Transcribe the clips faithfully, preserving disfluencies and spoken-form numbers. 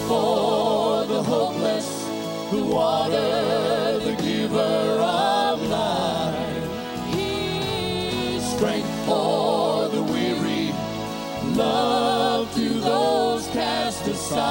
for the hopeless, the water, the giver of life. He's strength for the weary, love to those cast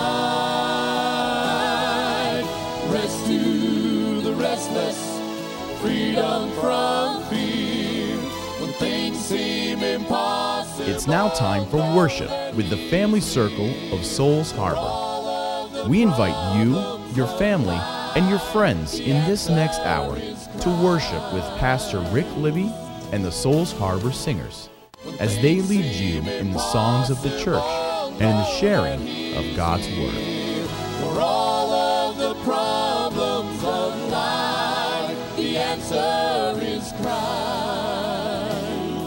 aside, rest to the restless, freedom from fear when things seem impossible. It's now time for worship with the Family Circle of Souls Harbor. We invite you, your family, and your friends in this next hour to worship with Pastor Rick Libby and the Souls Harbor Singers as they lead you in the songs of the church and in the sharing of God's Word. For all of the problems of life, the answer is Christ.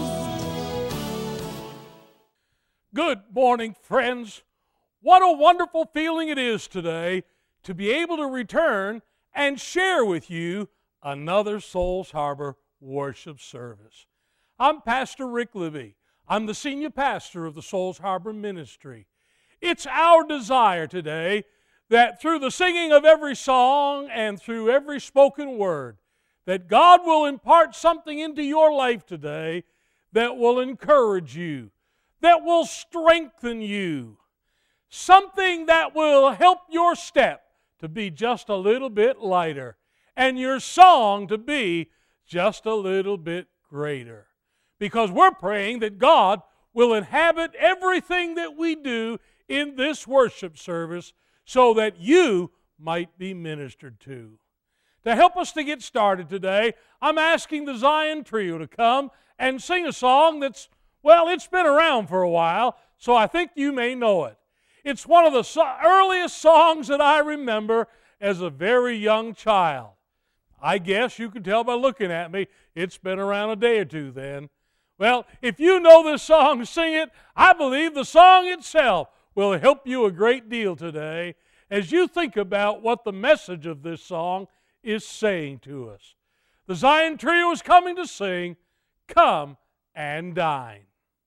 Good morning, friends. What a wonderful feeling it is today to be able to return and share with you another Souls Harbor worship service. I'm Pastor Rick Libby. I'm the senior pastor of the Souls Harbor Ministry. It's our desire today that through the singing of every song and through every spoken word, that God will impart something into your life today that will encourage you, that will strengthen you, something that will help your step to be just a little bit lighter and your song to be just a little bit greater. Because we're praying that God will inhabit everything that we do in this worship service so that you might be ministered to. To help us to get started today, I'm asking the Zion Trio to come and sing a song that's, well, it's been around for a while, so I think you may know it. It's one of the so- earliest songs that I remember as a very young child. I guess you can tell by looking at me, it's been around a day or two then. Well, if you know this song, sing it. I believe the song itself will help you a great deal today as you think about what the message of this song is saying to us. The Zion Trio is coming to sing, Come and Dine.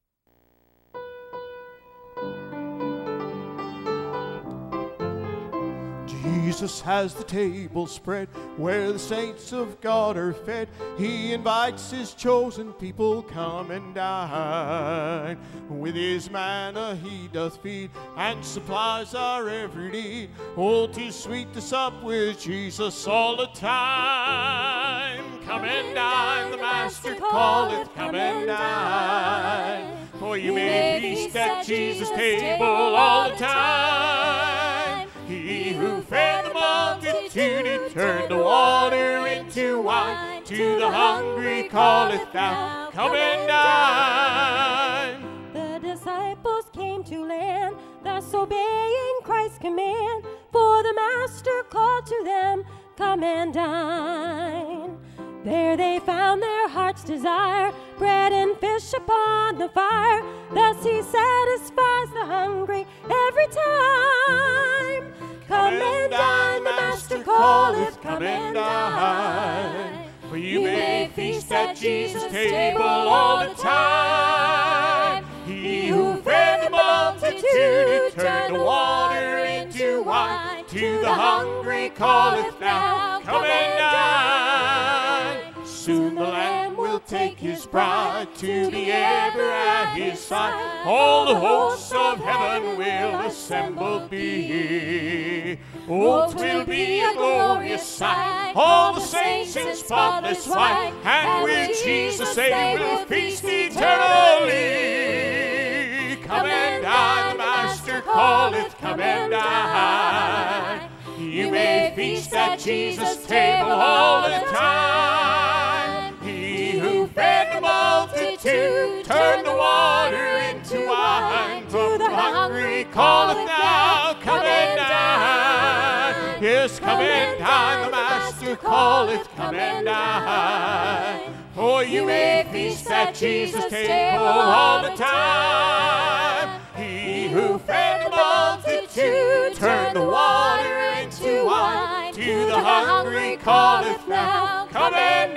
Jesus has the table spread where the saints of God are fed. He invites His chosen people, come and dine. With His manna He doth feed and supplies our every need. Oh, 'tis sweet to sup with Jesus all the time. Come and dine, the Master calleth, come and dine. For you may feast at Jesus' table all the time. He who fed the multitude, He turned the water into wine. To the hungry calleth thou, come and dine. The disciples came to land, thus obeying Christ's command. For the Master called to them, come and dine. There they found their heart's desire, bread and fish upon the fire. Thus He satisfies the hungry every time. Come and dine, the Master calleth, come and dine. For you may feast at Jesus' table all the time. He who fed the multitude, turned the water into wine. To the hungry calleth now, come and dine. Soon the Lamb will take His bride to be ever at His side. All the hosts of heaven will assembled be. Oh, 'twill be a glorious sight, all the saints in spotless white, and with Jesus they will feast eternally. Come and dine, the Master calleth, come and dine. You may feast at Jesus' table all the time. He who fed the multitude, turned the water into wine. To the hungry calleth now, come and dine. Yes, come and dine, the Master calleth, come and dine. For you may feast at Jesus' table all the time. He who fed the multitude, turned the water into wine. To the hungry calleth now, come and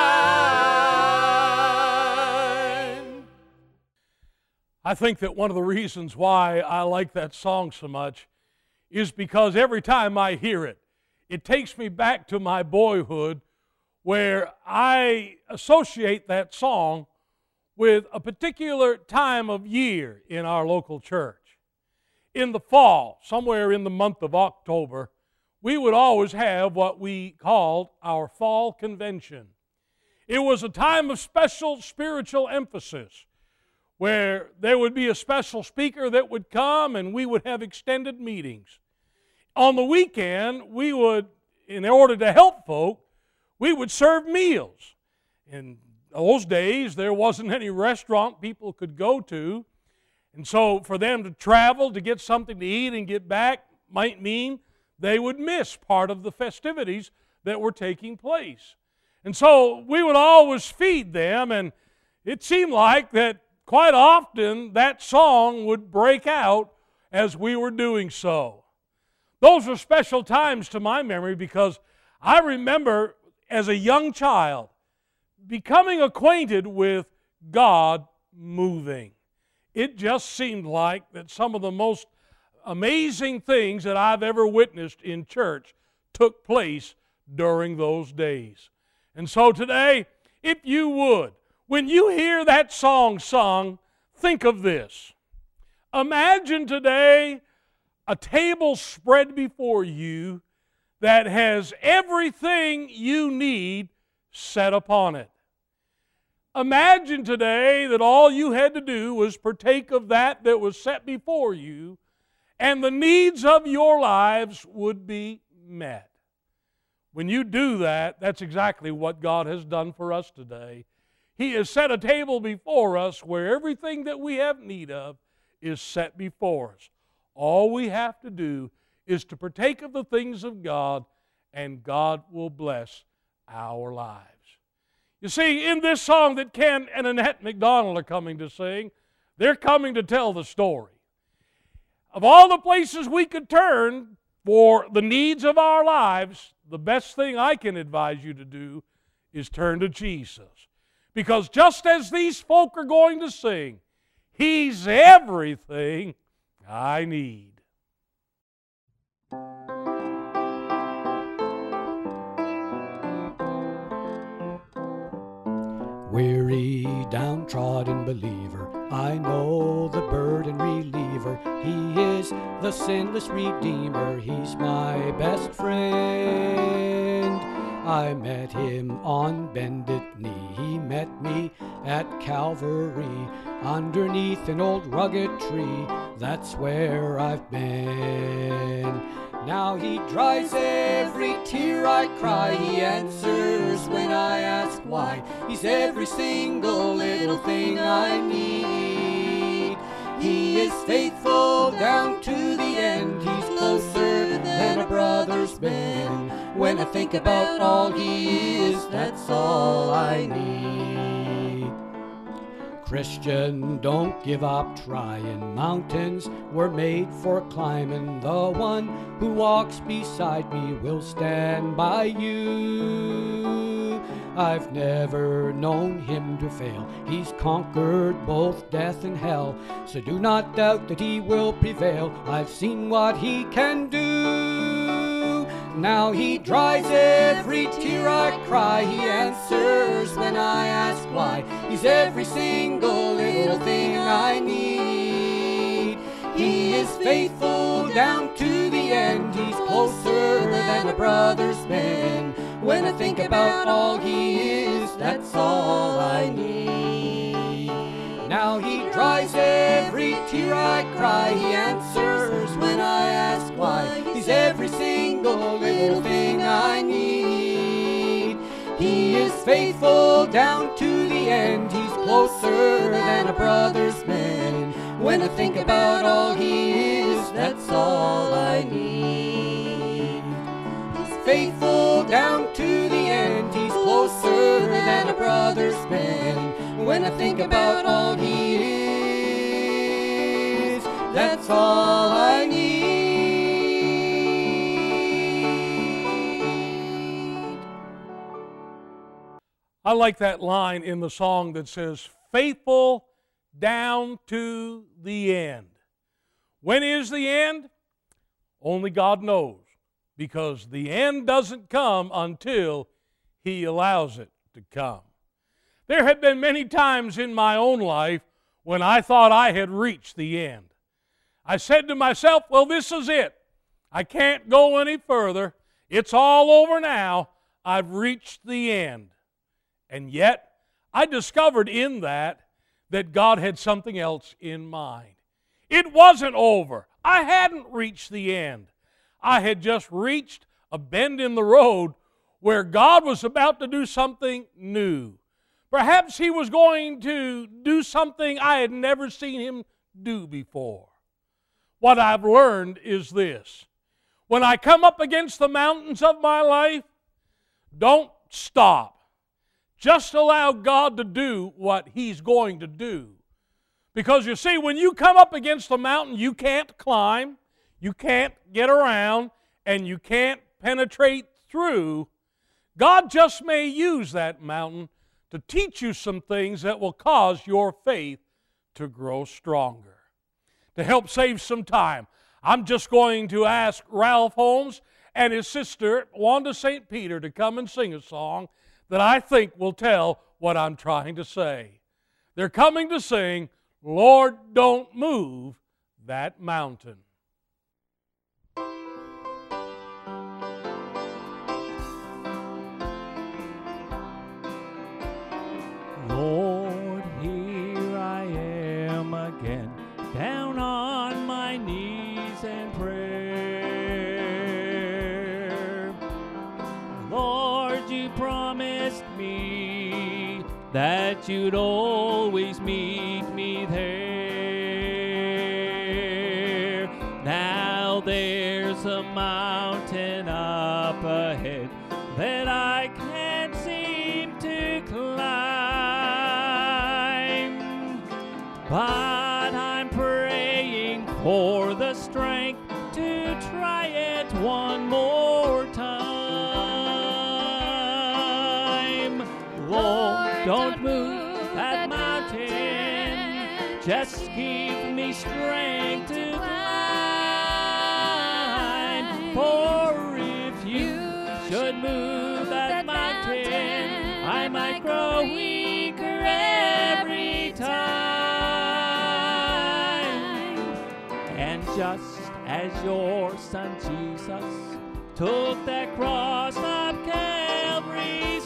dine. I think that one of the reasons why I like that song so much is because every time I hear it, it takes me back to my boyhood, where I associate that song with a particular time of year in our local church. In the fall, somewhere in the month of October, we would always have what we called our fall convention. It was a time of special spiritual emphasis, where there would be a special speaker that would come and we would have extended meetings. On the weekend, we would, in order to help folk, we would serve meals. In those days, there wasn't any restaurant people could go to, and so for them to travel to get something to eat and get back might mean they would miss part of the festivities that were taking place. And so we would always feed them, and it seemed like that quite often that song would break out as we were doing so. Those are special times to my memory, because I remember as a young child becoming acquainted with God moving. It just seemed like that some of the most amazing things that I've ever witnessed in church took place during those days. And so today, if you would, when you hear that song sung, think of this. Imagine today a table spread before you that has everything you need set upon it. Imagine today that all you had to do was partake of that that was set before you, and the needs of your lives would be met. When you do that, that's exactly what God has done for us today. He has set a table before us where everything that we have need of is set before us. All we have to do is to partake of the things of God, and God will bless our lives. You see, in this song that Ken and Annette McDonald are coming to sing, they're coming to tell the story. Of all the places we could turn for the needs of our lives, the best thing I can advise you to do is turn to Jesus. Because just as these folk are going to sing, He's everything I need. Weary, downtrodden believer, I know the burden reliever. He is the sinless Redeemer. He's my best friend. I met Him on bended knee. He met me at Calvary, underneath an old rugged tree. That's where I've been. Now He dries every tear I cry. He answers when I ask why. He's every single little thing I need. He is faithful down to the end. He's closer than a brother's been. When I think about all He is, that's all I need. Christian, don't give up trying. Mountains were made for climbing. The one who walks beside me will stand by you. I've never known Him to fail. He's conquered both death and hell. So do not doubt that He will prevail. I've seen what He can do. Now He dries every tear I cry. He answers when I ask why. He's every single little thing I need. He is faithful down to the end. He's closer than a brother's been. When I think about all He is, that's all I need. Now He dries every tear I cry. He answers when I ask why. He's every single little thing I need. He is faithful down to the end. He's closer than a brother's been. When I think about all He is, that's all I need. He's faithful down to the end. He's closer than a brother's been. When I think about all He is, that's all I need. I like that line in the song that says, faithful down to the end. When is the end? Only God knows, because the end doesn't come until He allows it to come. There have been many times in my own life when I thought I had reached the end. I said to myself, well, this is it. I can't go any further. It's all over now. I've reached the end. And yet, I discovered in that that God had something else in mind. It wasn't over. I hadn't reached the end. I had just reached a bend in the road where God was about to do something new. Perhaps He was going to do something I had never seen Him do before. What I've learned is this. When I come up against the mountains of my life, don't stop. Just allow God to do what He's going to do. Because you see, when you come up against a mountain, you can't climb, you can't get around, and you can't penetrate through. God just may use that mountain to teach you some things that will cause your faith to grow stronger. To help save some time, I'm just going to ask Ralph Holmes and his sister, Wanda Saint Peter, to come and sing a song that I think will tell what I'm trying to say. They're coming to sing, Lord, Don't Move That Mountain. Lord, here I am again, down on my knees in prayer. Lord, you promised me that you'd always meet me there. Now there's a mountain up ahead that I can't seem to climb, but I'm praying for the strength to try it one more time. Lord, don't move that mountain, just give me strength to climb. For if you should move that mountain, I might grow weaker every time. And just as your Son Jesus took that cross up Calvary's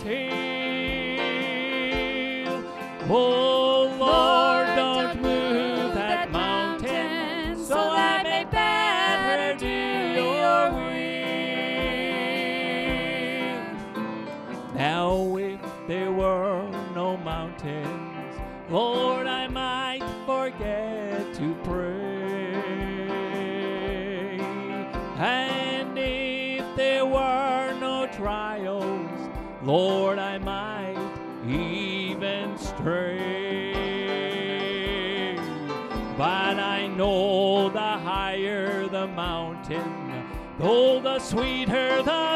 hill, oh Lord, don't move that mountain, so I may better do your will. Now if there were no mountains, Lord, I might forget to pray. And if there were no trials, Lord, I might even stray. But I know the higher the mountain, though the sweeter the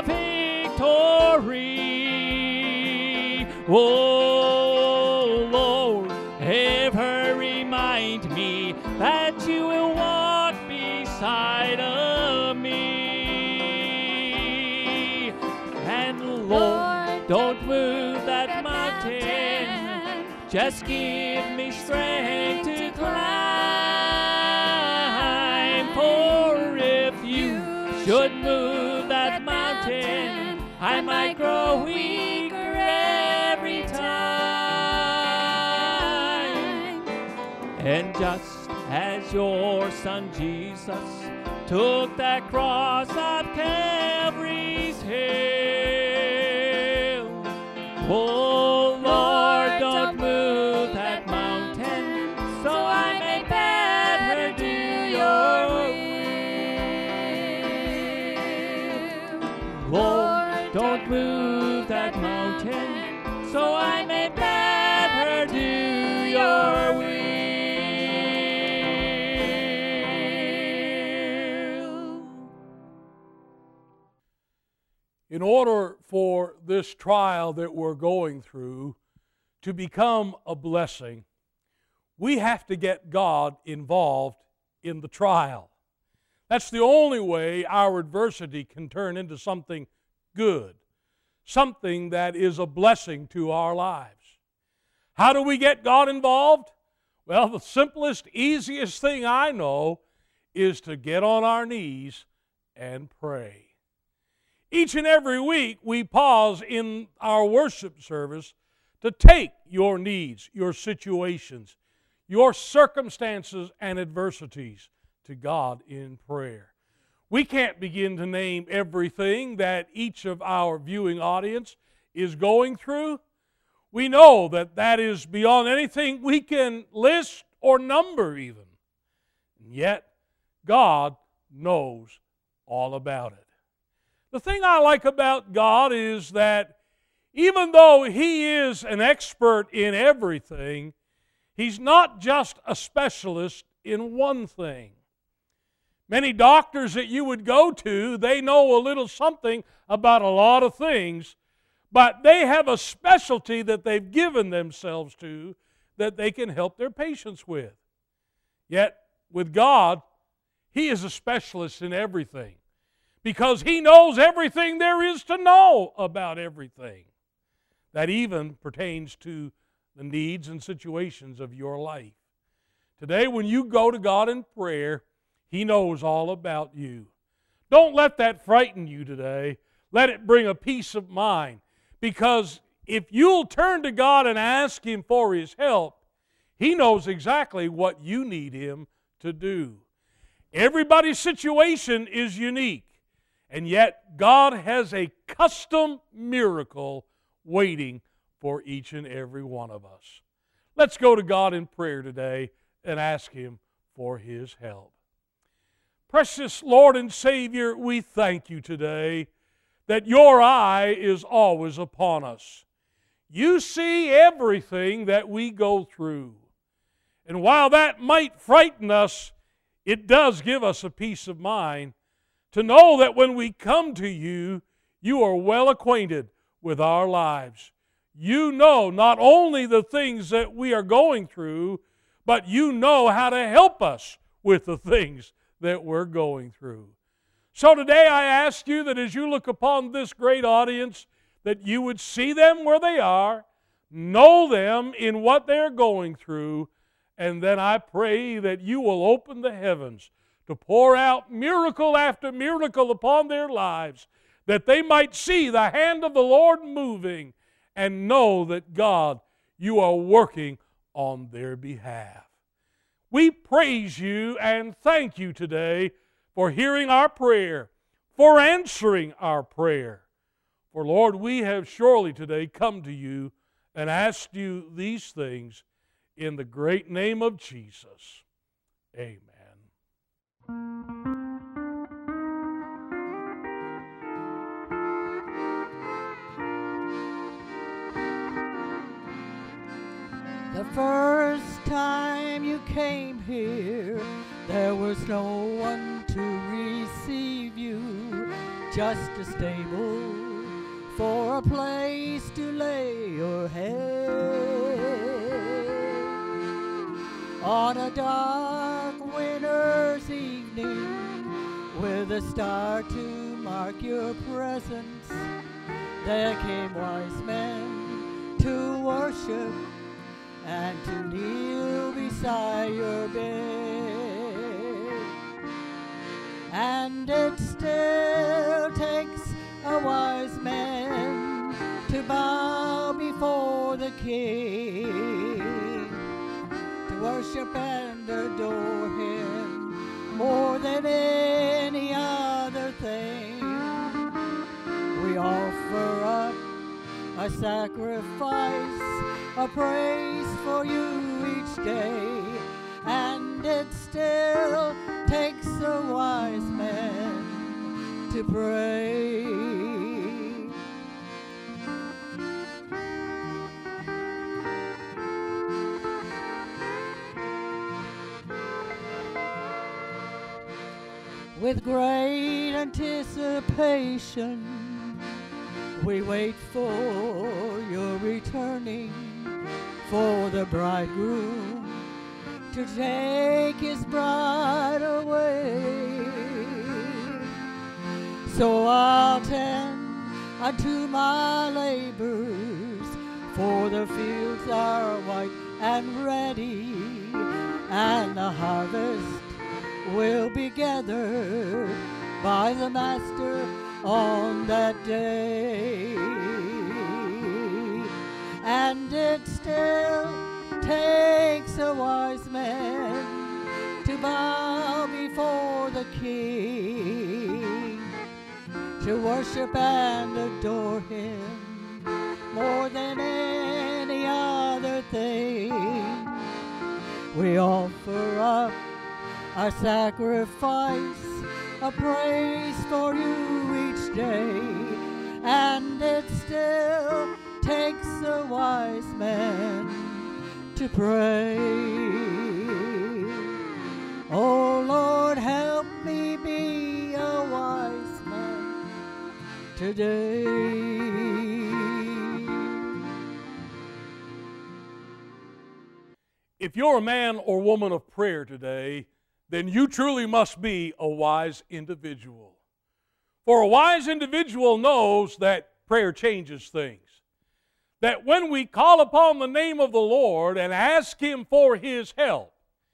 victory. Oh, Lord, ever remind me that you will walk beside of me. And Lord, don't move that mountain, just give me strength to climb. For if you should move that mountain, I might grow weaker every time. And just as your Son Jesus took that cross up Calvary's hill, oh Lord, don't move that mountain, so I may better do your will. Lord, don't move that mountain, so I may better do your will. In order for this trial that we're going through to become a blessing, we have to get God involved in the trial. That's the only way our adversity can turn into something good, something that is a blessing to our lives. How do we get God involved? Well, the simplest, easiest thing I know is to get on our knees and pray. Each and every week we pause in our worship service to take your needs, your situations, your circumstances and adversities to God in prayer. We can't begin to name everything that each of our viewing audience is going through. We know that that is beyond anything we can list or number even. And yet, God knows all about it. The thing I like about God is that even though He is an expert in everything, He's not just a specialist in one thing. Many doctors that you would go to, they know a little something about a lot of things, but they have a specialty that they've given themselves to that they can help their patients with. Yet, with God, He is a specialist in everything because He knows everything there is to know about everything. That even pertains to the needs and situations of your life. Today, when you go to God in prayer, He knows all about you. Don't let that frighten you today. Let it bring a peace of mind. Because if you'll turn to God and ask Him for His help, He knows exactly what you need Him to do. Everybody's situation is unique, and yet God has a custom miracle waiting for each and every one of us. Let's go to God in prayer today and ask Him for His help. Precious Lord and Savior, we thank You today that Your eye is always upon us. You see everything that we go through. And while that might frighten us, it does give us a peace of mind to know that when we come to You, You are well acquainted with our lives. You know not only the things that we are going through, but You know how to help us with the things that we're going through. So today I ask You that as You look upon this great audience, that You would see them where they are, know them in what they're going through, and then I pray that You will open the heavens to pour out miracle after miracle upon their lives, that they might see the hand of the Lord moving and know that, God, You are working on their behalf. We praise You and thank You today for hearing our prayer, for answering our prayer. For, Lord, we have surely today come to You and asked You these things in the great name of Jesus. Amen. The first time you came here, there was no one to receive you, just a stable for a place to lay your head. On a dark winter's evening, with a star to mark your presence, there came wise men to worship and to kneel beside your bed. And it still takes a wise man to bow before the King, to worship and adore Him more than any other thing. We offer up a sacrifice, a praise for You each day, and it still takes a wise man to pray. With great anticipation, we wait for Your returning, for the bridegroom to take his bride away. So I'll tend unto my labors, for the fields are white and ready, and the harvest will be gathered by the Master on that day. And it still takes a wise man to bow before the King, to worship and adore Him more than any other thing. We offer up our sacrifice, a praise for you each day, and it still takes a wise man to pray. Oh Lord, help me be a wise man today. If you're a man or woman of prayer today, then you truly must be a wise individual. For a wise individual knows that prayer changes things. That when we call upon the name of the Lord and ask Him for His help,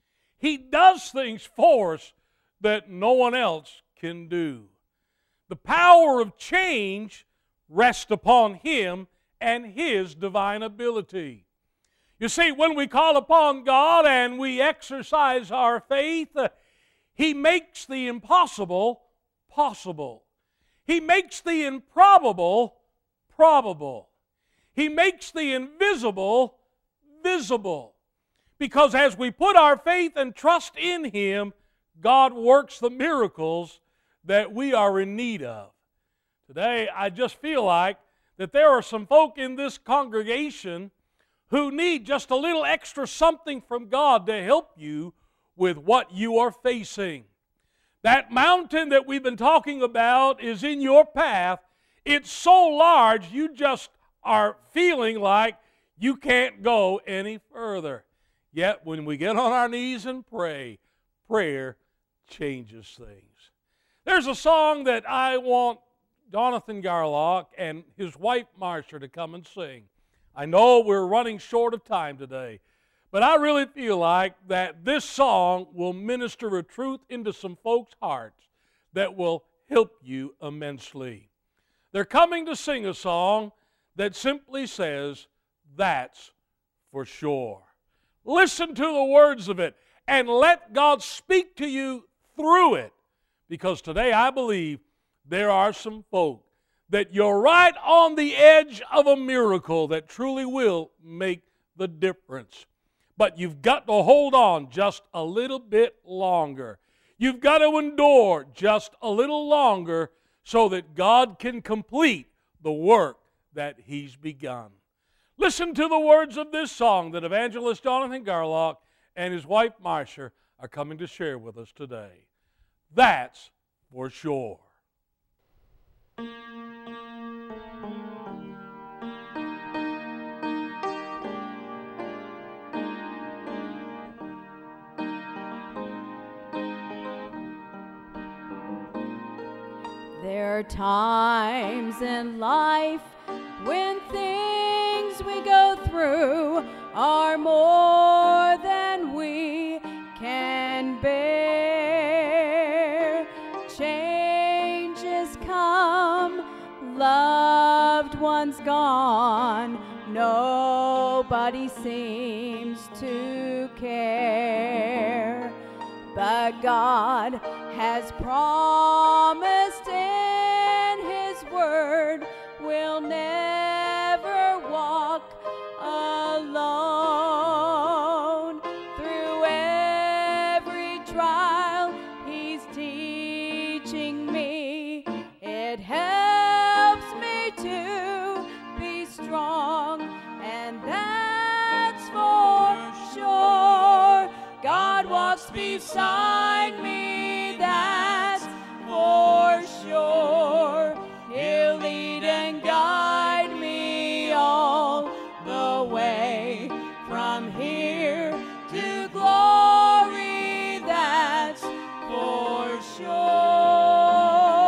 He does things for us that no one else can do. The power of change rests upon Him and His divine ability. You see, when we call upon God and we exercise our faith, uh, He makes the impossible possible. He makes the improbable probable. He makes the invisible visible. Because as we put our faith and trust in Him, God works the miracles that we are in need of. Today, I just feel like that there are some folk in this congregation who need just a little extra something from God to help you with what you are facing. That mountain that we've been talking about is in your path. It's so large you just are feeling like you can't go any further. Yet when we get on our knees and pray, prayer changes things. There's a song that I want Jonathan Garlock and his wife Marcia to come and sing. I know we're running short of time today, but I really feel like that this song will minister a truth into some folks' hearts that will help you immensely. They're coming to sing a song that simply says, "That's for sure." Listen to the words of it and let God speak to you through it, because today I believe there are some folk that you're right on the edge of a miracle that truly will make the difference. But you've got to hold on just a little bit longer. You've got to endure just a little longer so that God can complete the work that He's begun. Listen to the words of this song that evangelist Jonathan Garlock and his wife Marcia are coming to share with us today. That's for sure. There are times in life when things we go through are more than we can bear. Changes come, loved ones gone, nobody seems to care. But God has promised in His Word we'll never walk alone. Through every trial He's teaching me, it helps me to be strong, and that's for sure. God walks beside me, that's for sure. He'll lead and guide me all the way from here to glory, that's for sure.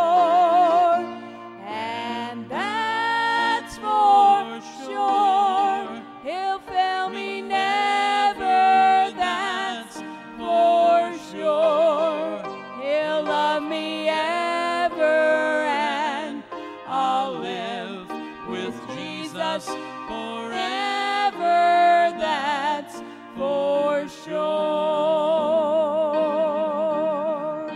love me ever, and I'll live with Jesus forever, that's for sure.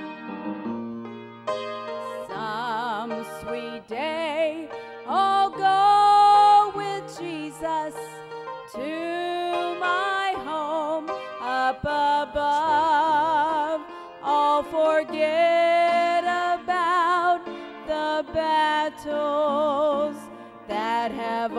Some sweet day I'll go with Jesus to my home up above. I'll forget about the battles that have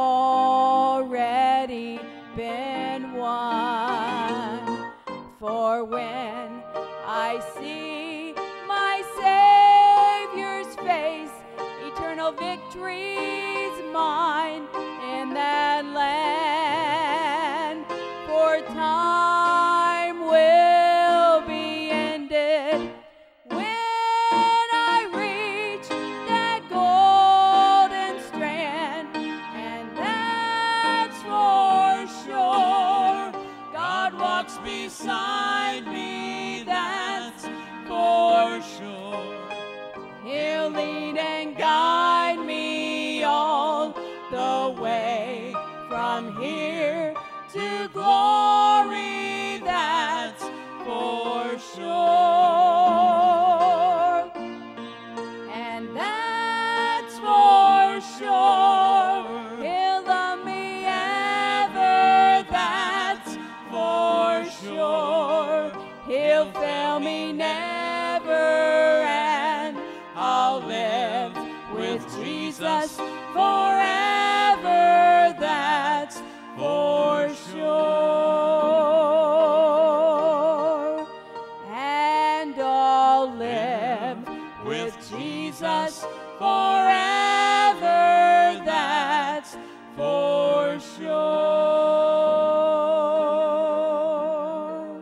already been won. For when I see my Savior's face, eternal victory's mine in that land. For time will be ended when I reach that golden strand, and that's for sure. God walks beside me, that's for sure. He'll lead and guide me all the way from here to glory, that's for sure. And that's for sure. He'll love me ever, that's for sure. He'll fail me never, and I'll live with Jesus forever, that's for sure. And I'll live with Jesus forever, that's for sure.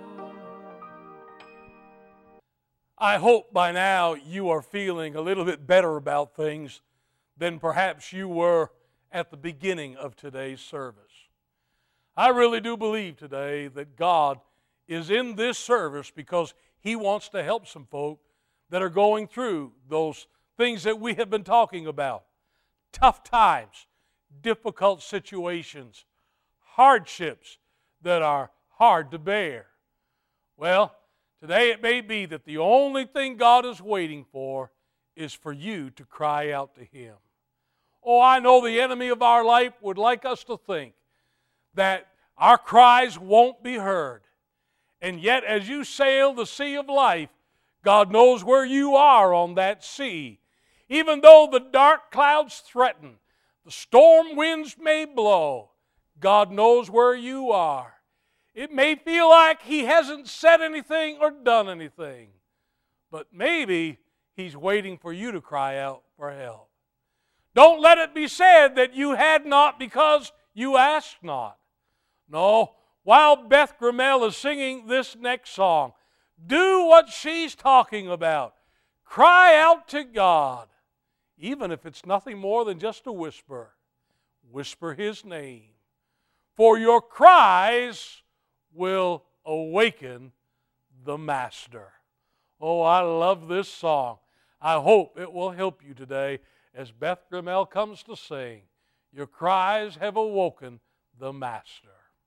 I hope by now you are feeling a little bit better about things than perhaps you were at the beginning of today's service. I really do believe today that God is in this service because He wants to help some folk that are going through those things that we have been talking about. Tough times, difficult situations, hardships that are hard to bear. Well, today it may be that the only thing God is waiting for is for you to cry out to Him. Oh, I know the enemy of our life would like us to think that our cries won't be heard. And yet, as you sail the sea of life, God knows where you are on that sea. Even though the dark clouds threaten, the storm winds may blow, God knows where you are. It may feel like He hasn't said anything or done anything, but maybe He's waiting for you to cry out for help. Don't let it be said that you had not because you asked not. No, while Beth Grimmel is singing this next song, do what she's talking about. Cry out to God, even if it's nothing more than just a whisper. Whisper His name, for your cries will awaken the Master. Oh, I love this song. I hope it will help you today as Beth Grimmel comes to sing, your cries have awoken the Master.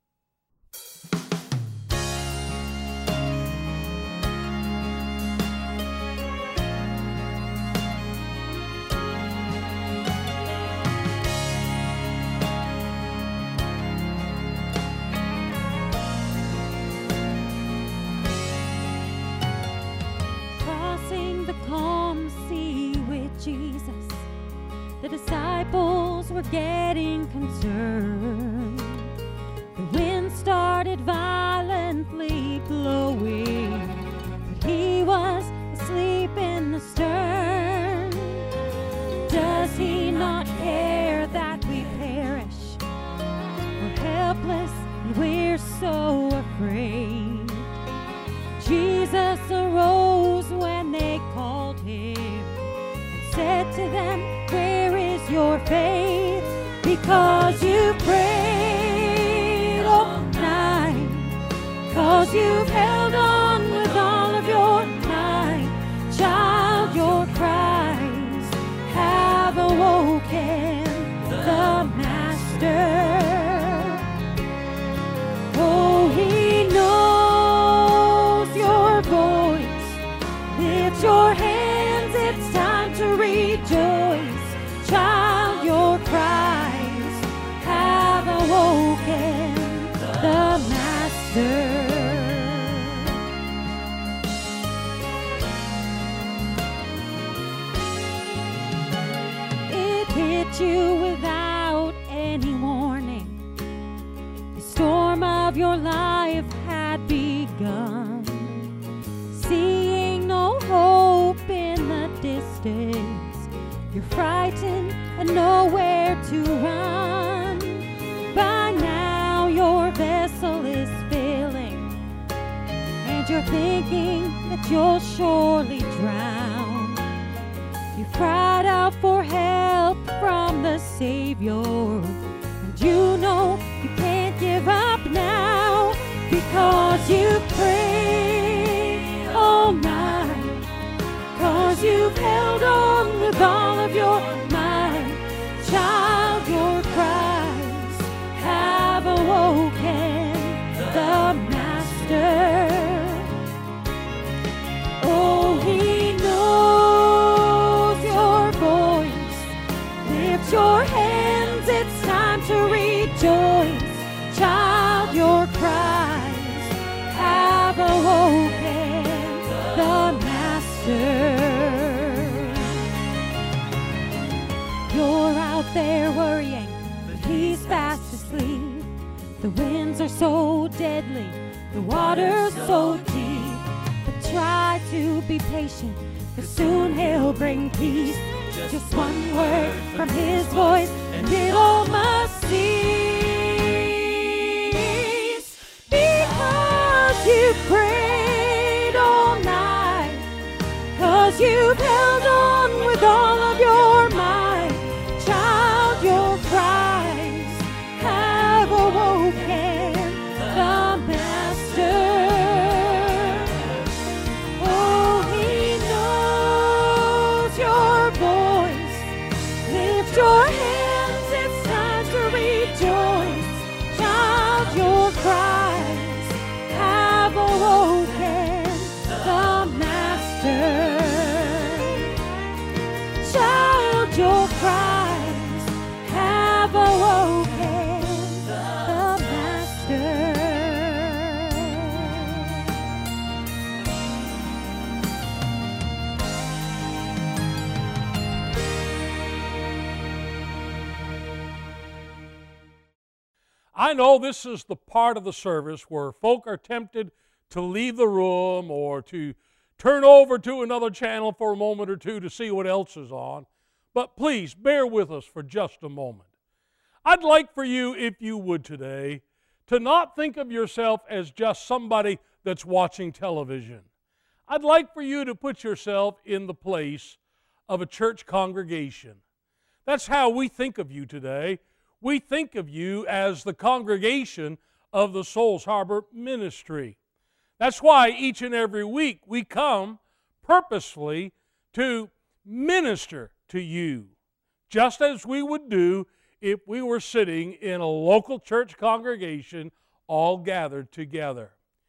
Crossing the calm sea with Jesus, the disciples were getting concerned. The wind started violently blowing, but He was asleep in the stern. Does He not care that we perish? We're helpless and we're so afraid. Jesus arose when they called Him and said to them, where is your faith? Because you prayed all night, because you've held on with all of your might. Child, met you without any warning. The storm of your life had begun. Seeing no hope in the distance, you're frightened and nowhere to run. By now your vessel is filling, and you're thinking that you'll surely drown. You cried out for help from the Savior, and you know you can't give up now, because you prayed all night, cause you've held on with all of your might. Child, your cries have awoken the Master. Oh, he knows your voice. Lift your hands, it's time to rejoice. Child, your cries have awoken the Master. You're out there worrying, but he's fast asleep. The winds are so deadly, the water's so deep. But try to be patient, for soon he'll bring peace. Just one word from his voice, and it all must cease. Because you prayed all night, cause you've held on with all of your might. Child, your cries have awoken the Master. Oh, he knows your voice. Lift your hands, it's time to rejoice. Child, your cries have awoken the Master. Child, your cries have awoken the Master. I know this is the part of the service where folk are tempted to leave the room or to turn over to another channel for a moment or two to see what else is on. But please bear with us for just a moment. I'd like for you, if you would today, to not think of yourself as just somebody that's watching television. I'd like for you to put yourself in the place of a church congregation. That's how we think of you today. We think of you as the congregation of the Souls Harbor Ministry. That's why each and every week we come purposefully to minister to you, just as we would do if we were sitting in a local church congregation all gathered together.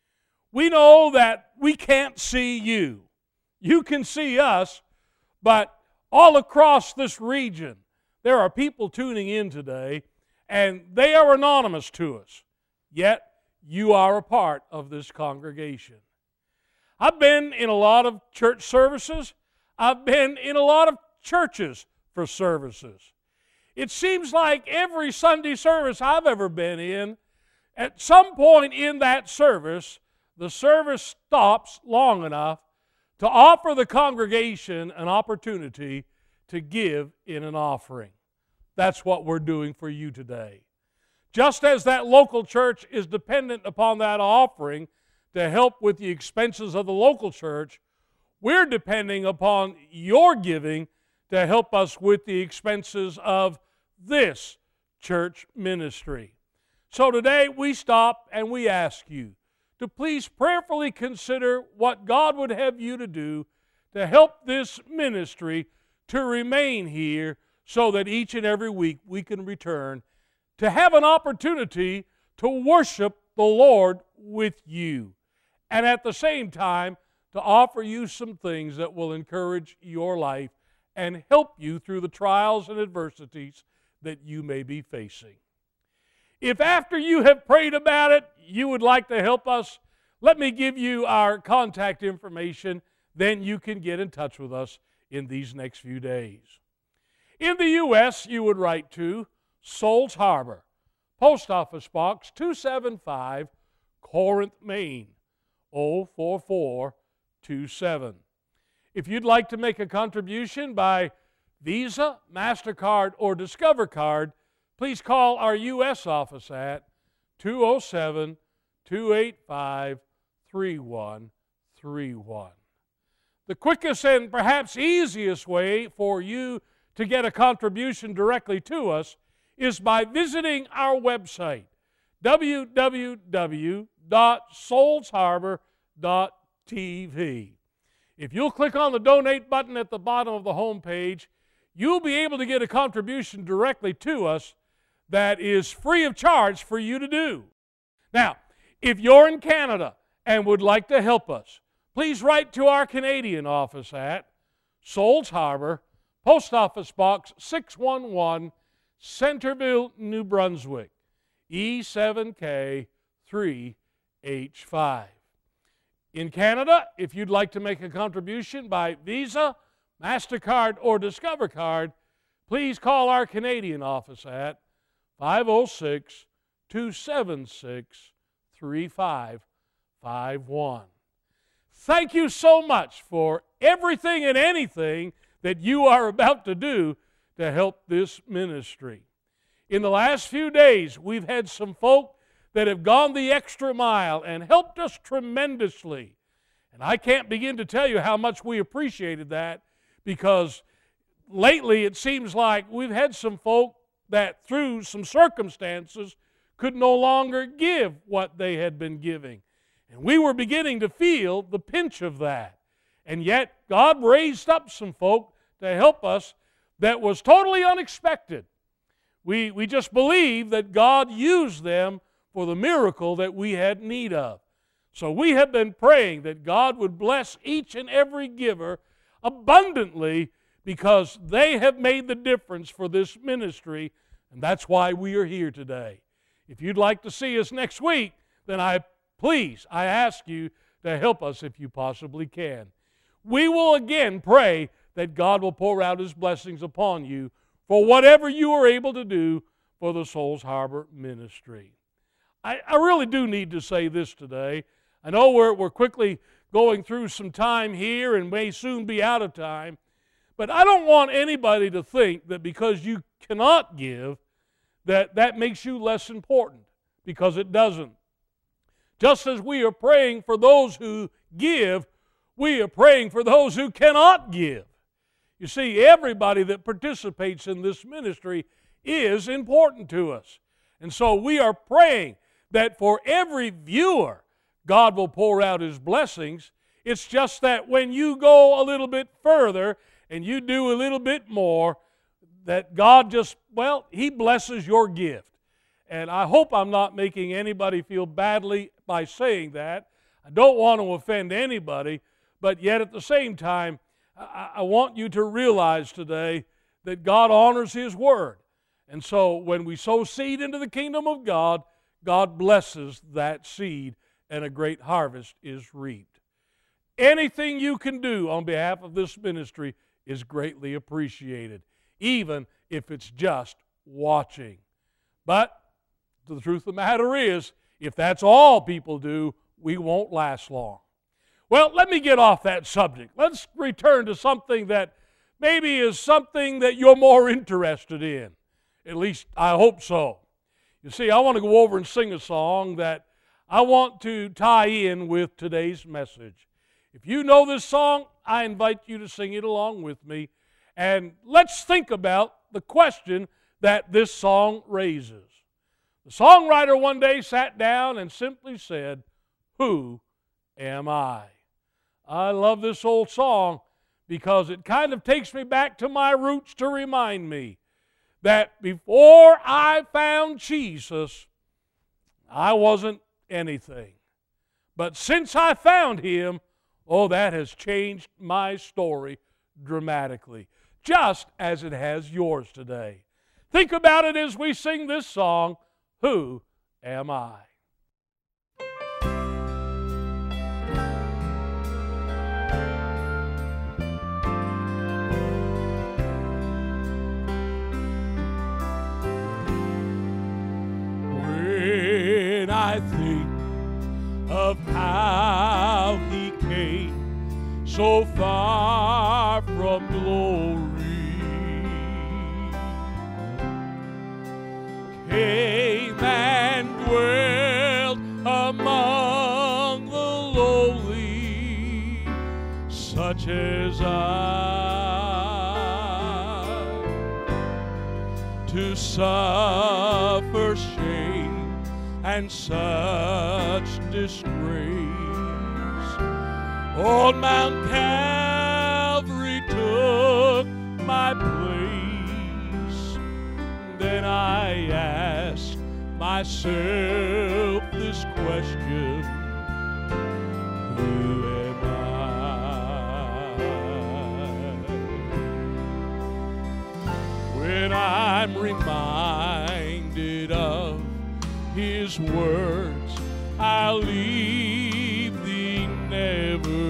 We know that we can't see you. You can see us, but all across this region, there are people tuning in today, and they are anonymous to us, yet you are a part of this congregation. I've been in a lot of church services. I've been in a lot of churches for services. It seems like every Sunday service I've ever been in, at some point in that service, the service stops long enough to offer the congregation an opportunity to give in an offering. That's what we're doing for you today. Just as that local church is dependent upon that offering to help with the expenses of the local church, we're depending upon your giving to help us with the expenses of this church ministry. So today we stop and we ask you to please prayerfully consider what God would have you to do to help this ministry to remain here so that each and every week we can return to have an opportunity to worship the Lord with you, and at the same time to offer you some things that will encourage your life and help you through the trials and adversities that you may be facing. If after you have prayed about it, you would like to help us, let me give you our contact information. Then you can get in touch with us in these next few days. In the U S, you would write to Souls Harbor, Post Office Box two seventy-five, Corinth, Maine, oh four four two seven. If you'd like to make a contribution by Visa, MasterCard, or Discover Card, please call our U S office at two oh seven, two eight five, three one three one. The quickest and perhaps easiest way for you to get a contribution directly to us is by visiting our website, w w w dot souls harbor dot t v. If you'll click on the donate button at the bottom of the home page, you'll be able to get a contribution directly to us that is free of charge for you to do. Now, if you're in Canada and would like to help us, please write to our Canadian office at Souls Harbor, Post Office Box six one one, Centerville, New Brunswick, E seven K three H five. In Canada, if you'd like to make a contribution by Visa, MasterCard, or Discover Card, please call our Canadian office at five oh six, two seven six, three five five one. Thank you so much for everything and anything that you are about to do to help this ministry. In the last few days, we've had some folk that have gone the extra mile and helped us tremendously. And I can't begin to tell you how much we appreciated that, because lately it seems like we've had some folk that through some circumstances could no longer give what they had been giving. And we were beginning to feel the pinch of that. And yet God raised up some folk to help us that was totally unexpected. We, we just believe that God used them for the miracle that we had need of. So we have been praying that God would bless each and every giver abundantly, because they have made the difference for this ministry, and that's why we are here today. If you'd like to see us next week, then I please, I ask you to help us if you possibly can. We will again pray that God will pour out His blessings upon you for whatever you are able to do for the Souls Harbor ministry. I, I really do need to say this today. I know we're, we're quickly going through some time here and may soon be out of time, but I don't want anybody to think that because you cannot give, that that makes you less important, because it doesn't. Just as we are praying for those who give, we are praying for those who cannot give. You see, everybody that participates in this ministry is important to us. And so we are praying that for every viewer, God will pour out His blessings. It's just that when you go a little bit further and you do a little bit more, that God just, well, He blesses your gift. And I hope I'm not making anybody feel badly by saying that. I don't want to offend anybody, but yet at the same time, I, I want you to realize today that God honors His word. And so when we sow seed into the kingdom of God, God blesses that seed, and a great harvest is reaped. Anything you can do on behalf of this ministry is greatly appreciated, even if it's just watching. But the truth of the matter is, if that's all people do, we won't last long. Well, let me get off that subject. Let's return to something that maybe is something that you're more interested in. At least I hope so. You see, I want to go over and sing a song that I want to tie in with today's message. If you know this song, I invite you to sing it along with me. And let's think about the question that this song raises. The songwriter one day sat down and simply said, "Who am I?" I love this old song because it kind of takes me back to my roots to remind me that before I found Jesus, I wasn't anything. But since I found Him, oh, that has changed my story dramatically, just as it has yours today. Think about it as we sing this song, "Who Am I?" so far from glory, came and dwelt among the lowly, such as I, to suffer shame and such disgrace. On Mount Calvary took my place. Then I asked myself this question: who am I? When I'm reminded of His words, I'll leave thee never.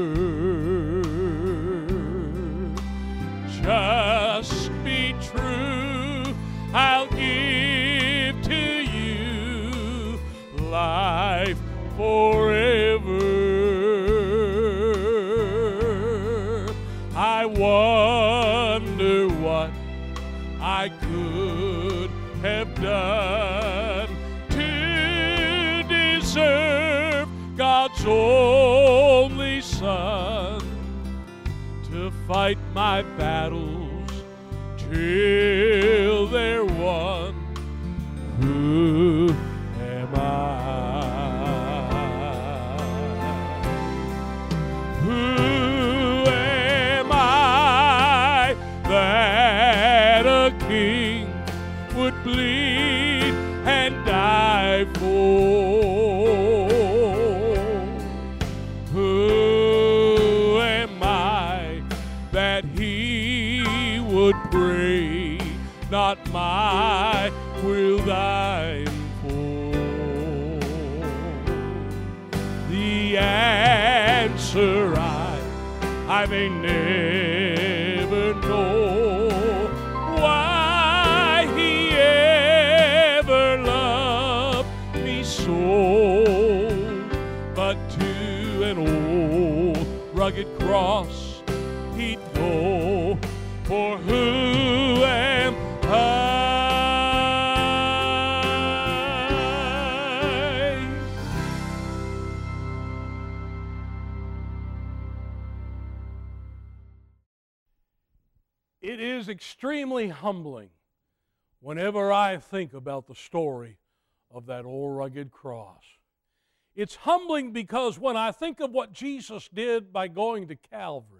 Just be true, I'll give to you life forever. I wonder what I could have done to deserve God's only Son to fight my battles till they're won. Who am I? Who am I that a king would bleed and die for? Who am I that He would pray, not my will thine for? The answer I, I may never know, why He ever loved me so, but to an old rugged cross He'd go. For who am I? It is extremely humbling whenever I think about the story of that old rugged cross. It's humbling because when I think of what Jesus did by going to Calvary,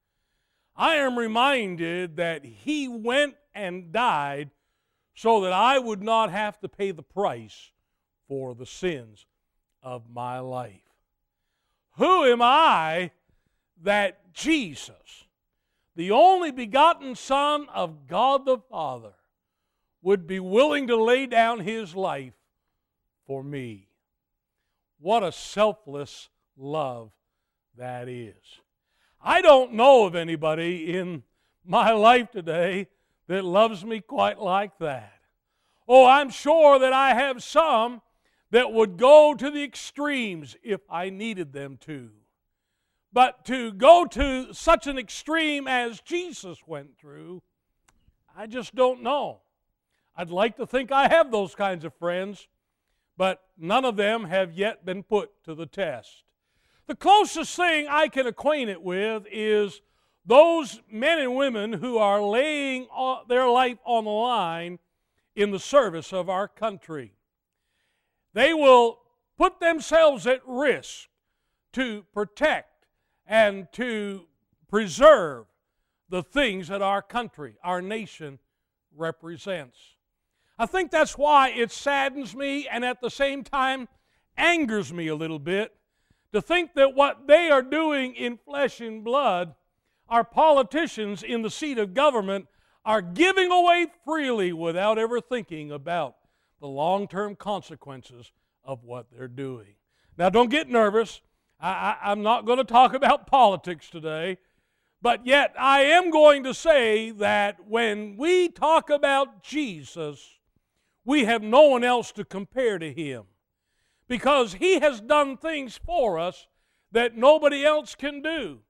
I am reminded that He went and died so that I would not have to pay the price for the sins of my life. Who am I that Jesus, the only begotten Son of God the Father, would be willing to lay down His life for me? What a selfless love that is. I don't know of anybody in my life today that loves me quite like that. Oh, I'm sure that I have some that would go to the extremes if I needed them to. But to go to such an extreme as Jesus went through, I just don't know. I'd like to think I have those kinds of friends, but none of them have yet been put to the test. The closest thing I can acquaint it with is those men and women who are laying their life on the line in the service of our country. They will put themselves at risk to protect and to preserve the things that our country, our nation, represents. I think that's why it saddens me and at the same time angers me a little bit to think that what they are doing in flesh and blood, our politicians in the seat of government are giving away freely without ever thinking about the long-term consequences of what they're doing. Now, don't get nervous. I, I, I'm not going to talk about politics today, but yet I am going to say that when we talk about Jesus, we have no one else to compare to Him, because He has done things for us that nobody else can do.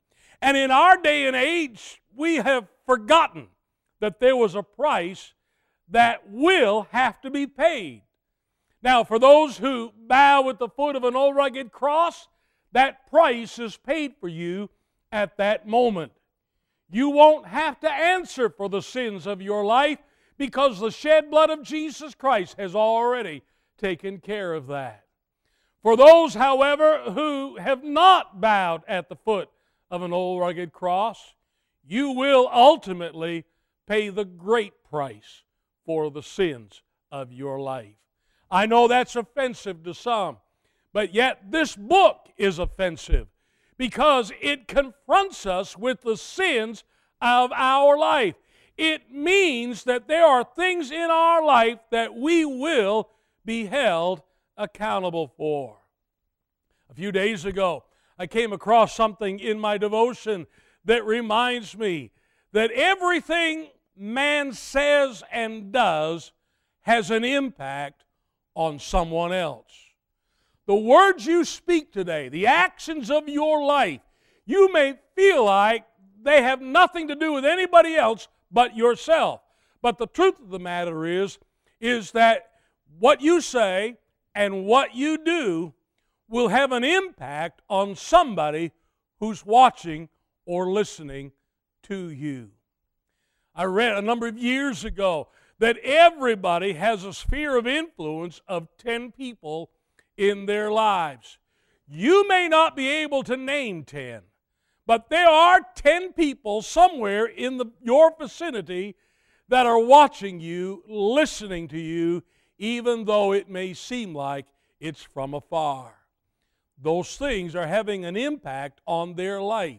And in our day and age, we have forgotten that there was a price that will have to be paid. Now, for those who bow at the foot of an old rugged cross, that price is paid for you at that moment. You won't have to answer for the sins of your life because the shed blood of Jesus Christ has already taken care of that. For those, however, who have not bowed at the foot of an old rugged cross, you will ultimately pay the great price for the sins of your life. I know that's offensive to some, but yet this book is offensive because it confronts us with the sins of our life. It means that there are things in our life that we will be held accountable for. A few days ago, I came across something in my devotion that reminds me that everything man says and does has an impact on someone else. The words you speak today, the actions of your life, you may feel like they have nothing to do with anybody else but yourself. But the truth of the matter is, is that what you say and what you do will have an impact on somebody who's watching or listening to you. I read a number of years ago that everybody has a sphere of influence of ten people in their lives. You may not be able to name ten, but there are ten people somewhere in the, your vicinity that are watching you, listening to you, even though it may seem like it's from afar. Those things are having an impact on their life.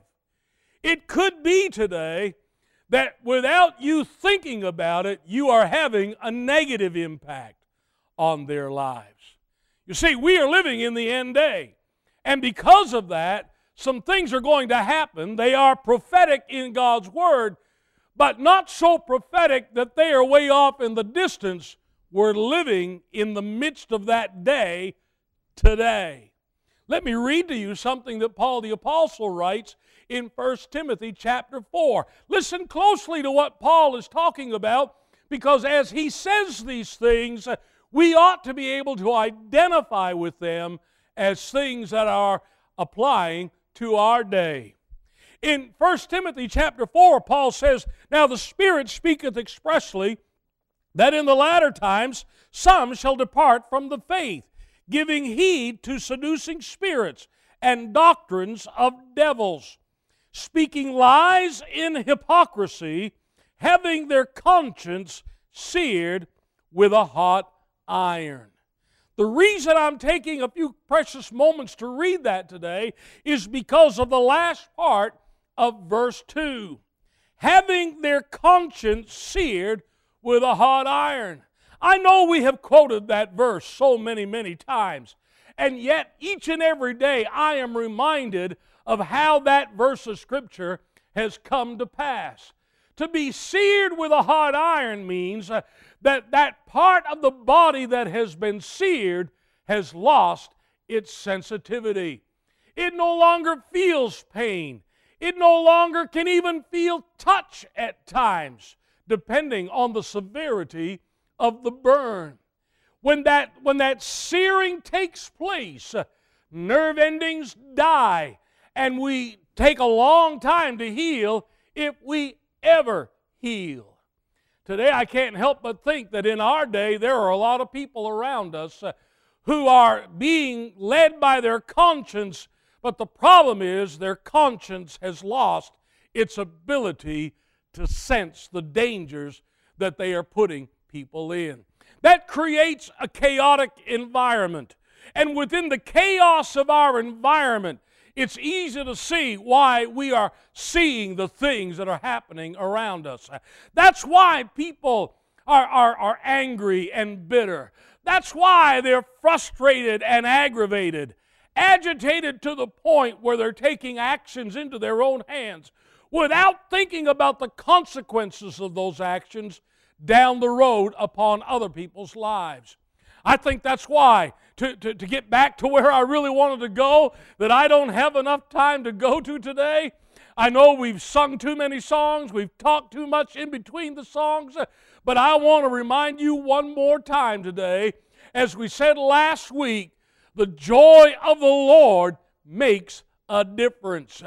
It could be today that without you thinking about it, you are having a negative impact on their lives. You see, we are living in the end day, and because of that, some things are going to happen. They are prophetic in God's Word, but not so prophetic that they are way off in the distance. We're living in the midst of that day today. Let me read to you something that Paul the Apostle writes in First Timothy chapter four. Listen closely to what Paul is talking about, because as he says these things, we ought to be able to identify with them as things that are applying to our day. In First Timothy chapter four, Paul says, "Now the Spirit speaketh expressly that in the latter times some shall depart from the faith, giving heed to seducing spirits and doctrines of devils, speaking lies in hypocrisy, having their conscience seared with a hot iron." The reason I'm taking a few precious moments to read that today is because of the last part of verse two. Having their conscience seared with a hot iron. I know we have quoted that verse so many, many times, and yet each and every day I am reminded of how that verse of Scripture has come to pass. To be seared with a hot iron means uh, that that part of the body that has been seared has lost its sensitivity. It no longer feels pain. It no longer can even feel touch at times, depending on the severity of the burn. When that, when that searing takes place, uh, nerve endings die, and we take a long time to heal if we ever heal. Today I can't help but think that in our day there are a lot of people around us uh, who are being led by their conscience, but the problem is their conscience has lost its ability to sense the dangers that they are putting people in. That creates a chaotic environment. And within the chaos of our environment, it's easy to see why we are seeing the things that are happening around us. That's why people are, are, are angry and bitter. That's why they're frustrated and aggravated, agitated to the point where they're taking actions into their own hands without thinking about the consequences of those actions down the road upon other people's lives. I think that's why, to, to, to get back to where I really wanted to go, that I don't have enough time to go to today, I know we've sung too many songs, we've talked too much in between the songs, but I want to remind you one more time today, as we said last week, the joy of the Lord makes a difference.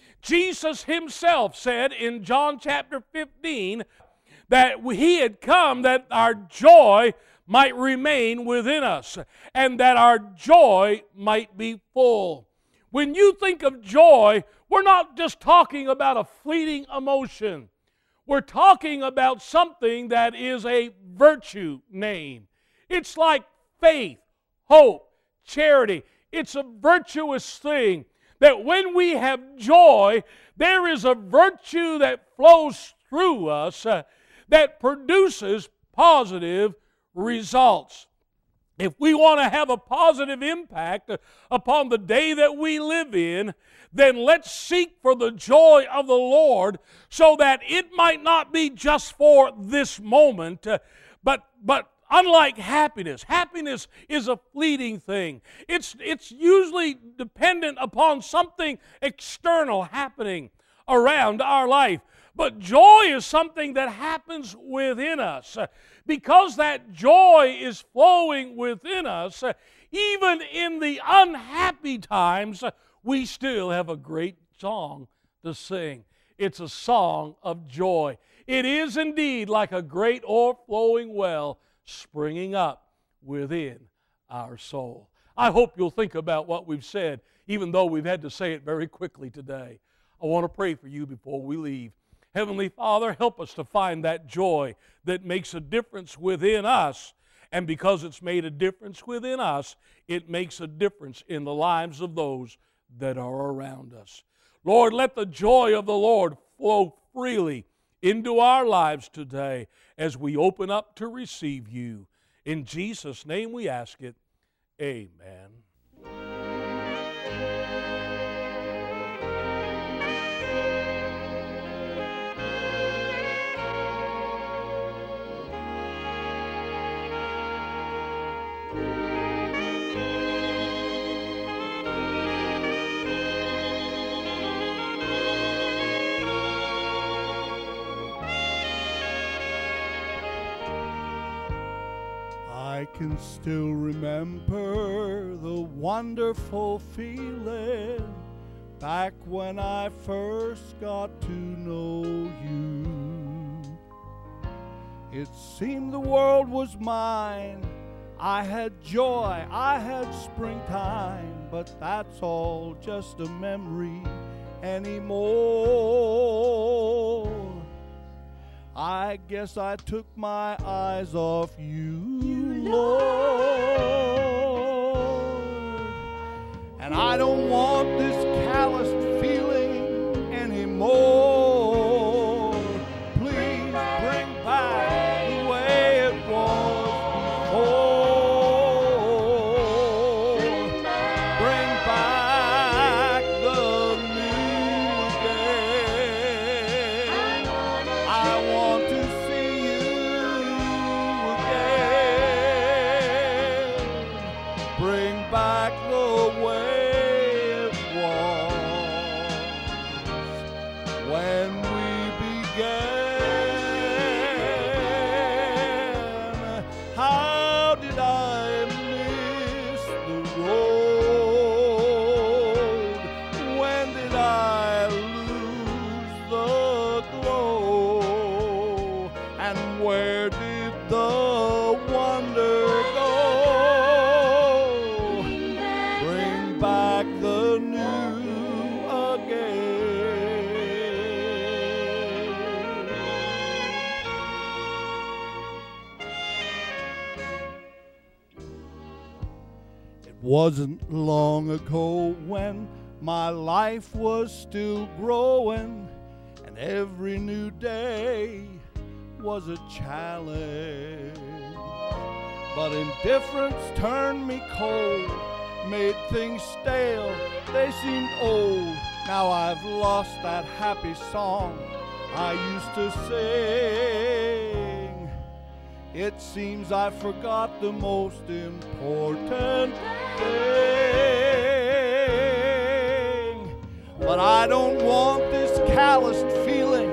Jesus himself said in John chapter fifteen that he had come that our joy might remain within us and that our joy might be full. When you think of joy, we're not just talking about a fleeting emotion. We're talking about something that is a virtue name. It's like faith, hope, charity. It's a virtuous thing that when we have joy, there is a virtue that flows through us uh, that produces positive results. If we want to have a positive impact upon the day that we live in, then let's seek for the joy of the Lord so that it might not be just for this moment, uh, but, but unlike happiness, happiness is a fleeting thing. It's, it's usually dependent upon something external happening around our life. But joy is something that happens within us. Because that joy is flowing within us, even in the unhappy times, we still have a great song to sing. It's a song of joy. It is indeed like a great o'erflowing well springing up within our soul. I hope you'll think about what we've said, even though we've had to say it very quickly today. I want to pray for you before we leave. Heavenly Father, help us to find that joy that makes a difference within us. And because it's made a difference within us, it makes a difference in the lives of those that are around us. Lord, let the joy of the Lord flow freely into our lives today as we open up to receive you. In Jesus' name we ask it. Amen. I can still remember the wonderful feeling back when I first got to know you. It seemed the world was mine. I had joy, I had springtime, but that's all just a memory anymore. I guess I took my eyes off you, Lord. And I don't want this calloused feeling anymore. Please bring back the way it was before. Bring back the new day. I want to see you again. Bring back the way it was when we began. How did I miss the road? When did I lose the glow? And where did the wonder go? Bring back the new again. It wasn't long ago when my life was still growing, and every new day was a challenge. But indifference turned me cold, made things stale, they seemed old. Now I've lost that happy song I used to sing. It seems I forgot the most important thing. but I don't want this calloused feeling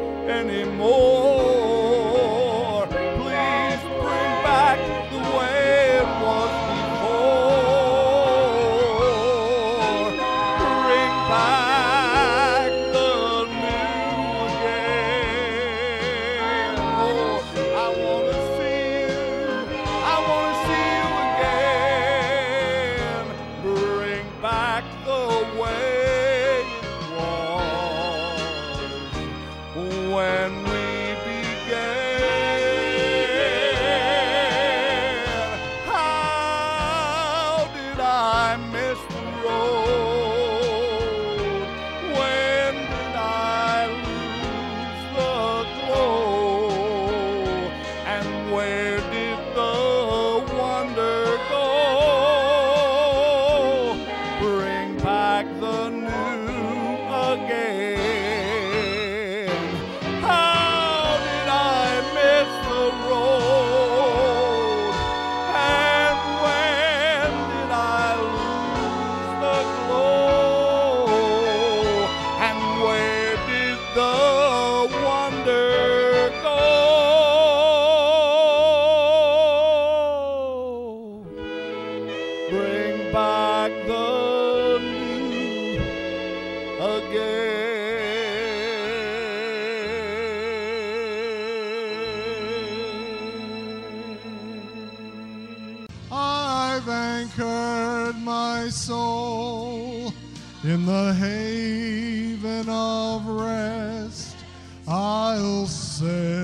anymore. Please bring back the way it was before. Bring back the new again. Oh, I want to see you. I want to see you again. Bring back the way when we began. How did I miss the road? When did I lose the glow? And where did the wonder go? Bring back the new again. How did I miss the road? And when did I lose the glow? And where did the wonder go? Bring back the new again. I've anchored my soul in the haven of rest. I'll sail